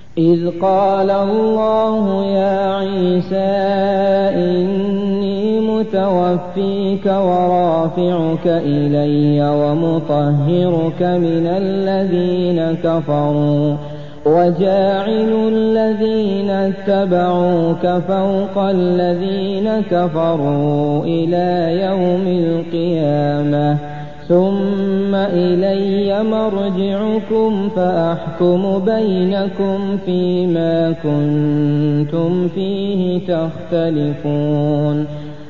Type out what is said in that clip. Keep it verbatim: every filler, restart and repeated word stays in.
إذ قال الله يا عيسى إني متوفيك ورافعك إلي ومطهرك من الذين كفروا وجاعل الذين اتبعوك فوق الذين كفروا إلى يوم القيامة ثم إلي مرجعكم فأحكم بينكم فيما كنتم فيه تختلفون